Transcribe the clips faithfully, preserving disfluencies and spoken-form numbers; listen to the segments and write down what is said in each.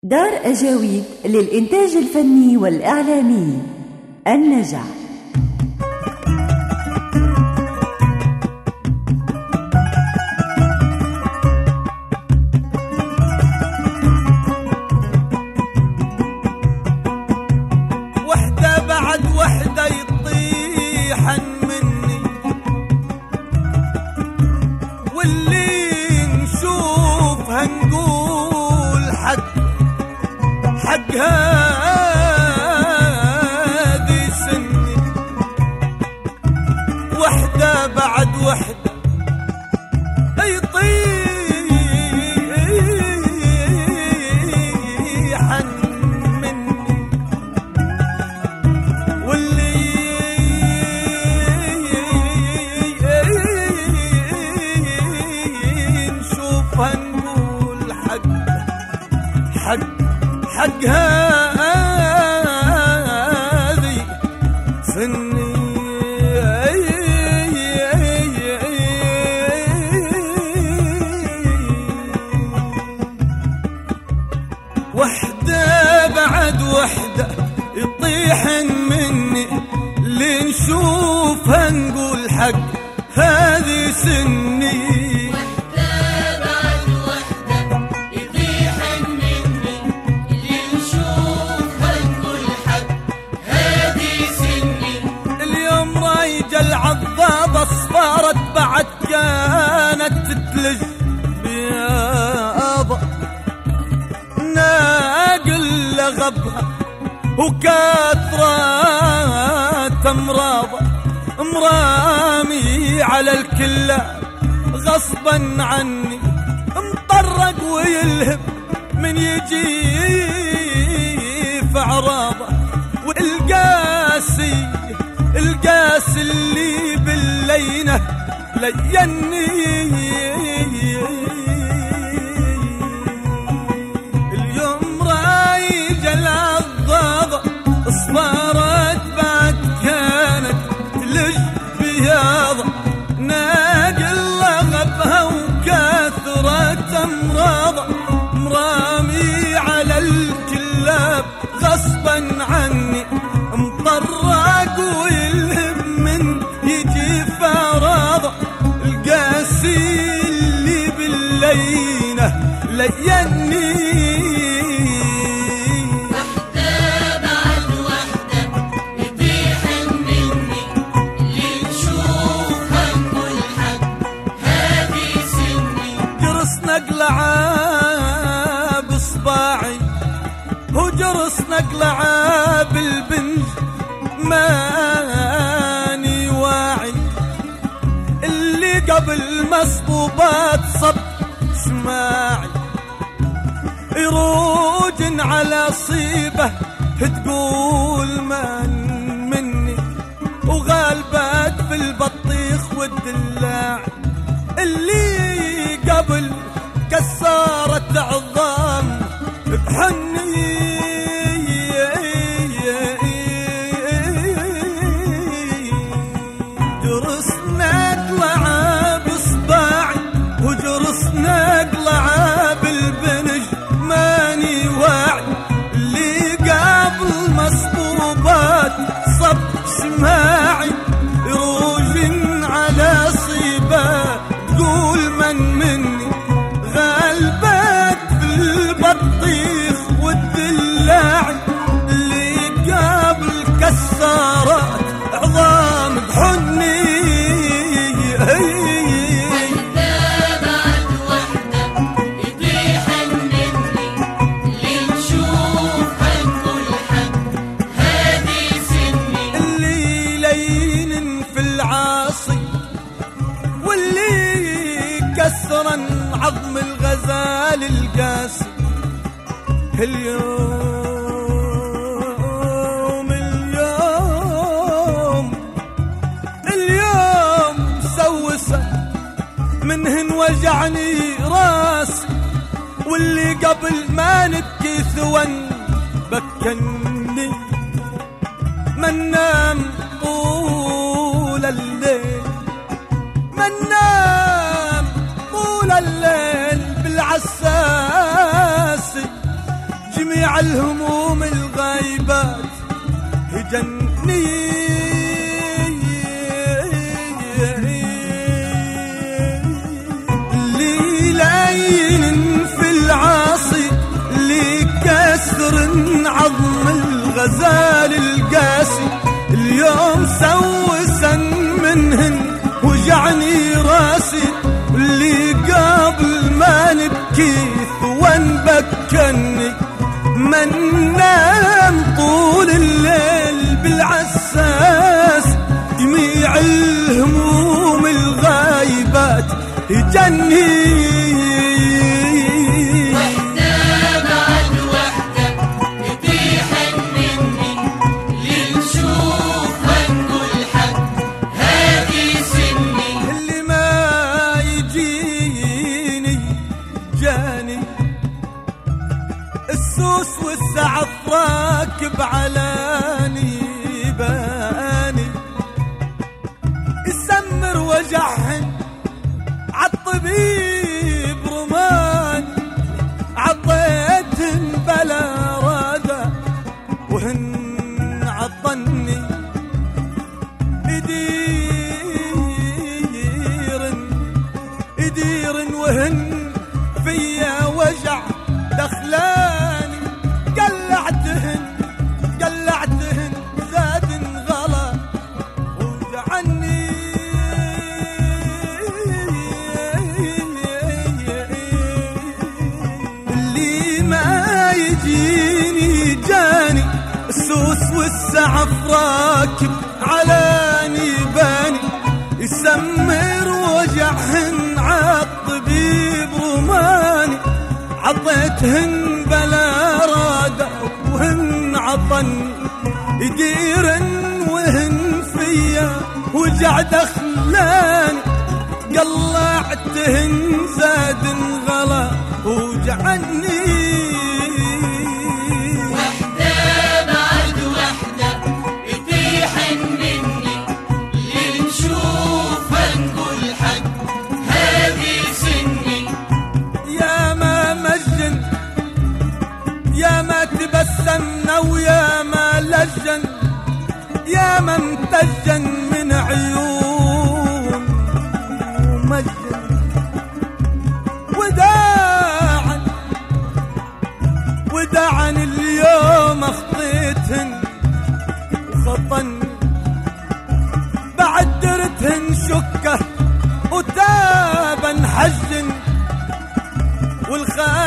دار أجاويد للإنتاج الفني والإعلامي النجع. وحدة بعد وحدة يطيحن مني، واللي نشوفها نقول حق حق هذه سني. وحدة بعد وحدة يطيحن مني، واللي نشوفها نقول حق حق حق هذه سني. وحدة بعد وحدة يطيحن مني، اللي نشوفها نقول حق هذه سني. العضاضة صفارت بعد كانت تتلج بياضة، ناقل لغبها وكثرات امراضة، مرامي على الكلاب غصبا عني، مطرق ويلهب من يجي في عراضة. والقاسي القاس اللي باللينة ليني، اليوم رايج العضاضة صفارت بعد كانت تلج بياضة، ناقل لغبها وكثرت امراضة، مرامي على الكلاب غصبا عني، مطرق ويلهب من يجي فراضة. القاسي اللي باللينة ليني. وحدة بعد وحدة يطيحن مني، اللي نشوفها نقول حق هذه سني. جرس نقلعة بصباعي وجرس نقلعة بالبنج، ماني واعي اللي قبل مصبوبات صب سماعي، يروج على صيبه تقول من مني، وغالبات في البطيخ والدلاع، اللي قبل كسرت عظام بحني. صب سماعي يروجن على صيبة تقول من مني، غالبات في البطيخ والدلاعي، اللي قبل كسرت عظام بحني. كسرا عظم الغزال القاسي، اليوم اليوم اليوم سوسه منهن وجعني راسي، واللي قبل ما نبكي ثون بكني، من نام طول الليل، من نام طول الليل بالعساسي، جميع الهموم الغايبات هجني اللي لاين في العاصي اللي كسر عظم الغزال القاسي اليوم سوسا منهن وجعني راسي اللي قبل ما نبكي وان بكني من نام طول الليل بالعساس جميع الهموم الغايبات يجني السوس والسعف راكب علاني باني يسمر وجعهن عالطبيب رماني عطيتهن بلا رادة وهن عطني يديرن يديرن وهن فيا وجع دخلاني قلعتهن قلعتهن زادن غلا وجعني اللي ما يجيني جاني السوس والسعف راكب علاني باني يسمر وجعهن عالطبيب رماني عطيتهن بلا رادة وهن عطني يديرن وهن فيا وجع دخلاني قلعتهن زادن غلا وجعني وحدة بعد وحدة يطيحن مني اللي نشوفها نقول حق هذه سني يا ما مجن يا ما تبسمنا ويا ما لجن يا ما امتجن من عيون ومجن وداعا وداعا اليوم اخطيتهن وخطن بعد درتهن شكه وتابا حجن والخاتمة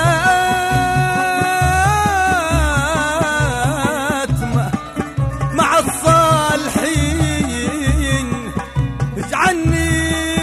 مع الصالحين اجعلني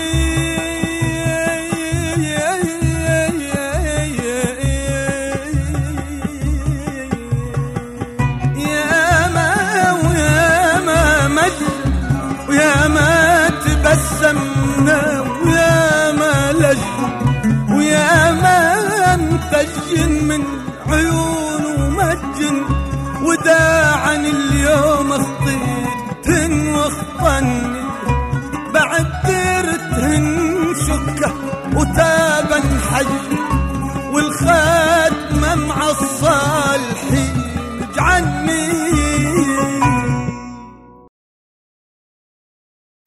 يا ما ويا ما مجد ويا ما تبسمنا ويا ما لجد ويا ما امتجن من عيون ومجن وداعا اليوم اخطيتهن واخطني بعد درتهن شكه وتابا حج